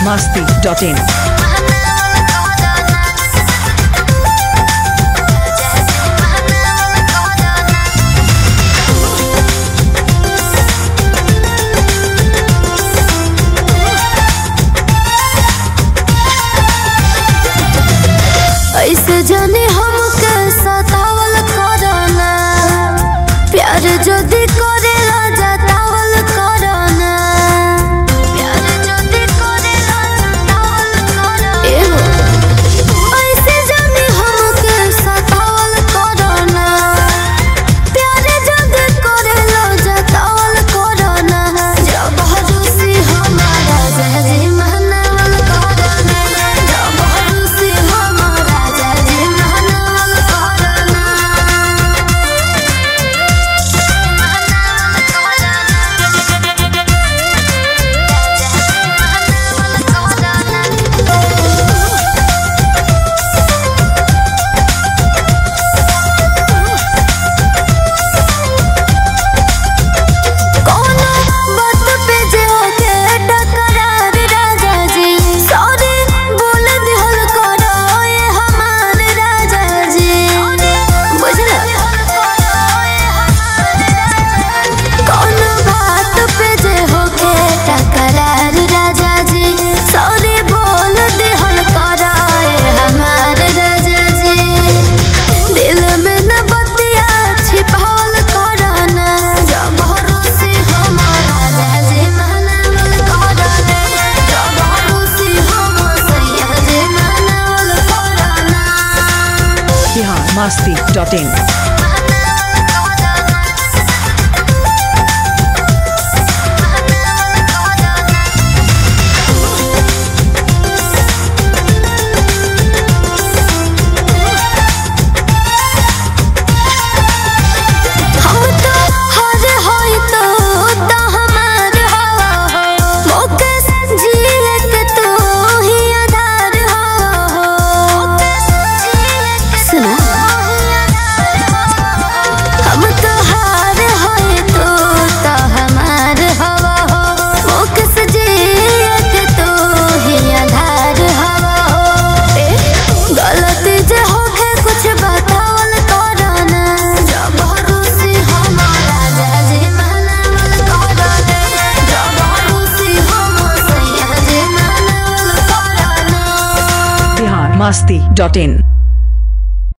biharmasti.in ऐसे जाने हमके सतावल करना प्यार जदी करेला जतावल करना प्यार जदी करेला जतावल करना ऐसे जाने हमके सतावल करना प्यार जदी करेला जतावल करना जब हरूसी हमारा जहजी महनावल करना जब हरूसी हमारा biharmasti.in biharmasti.in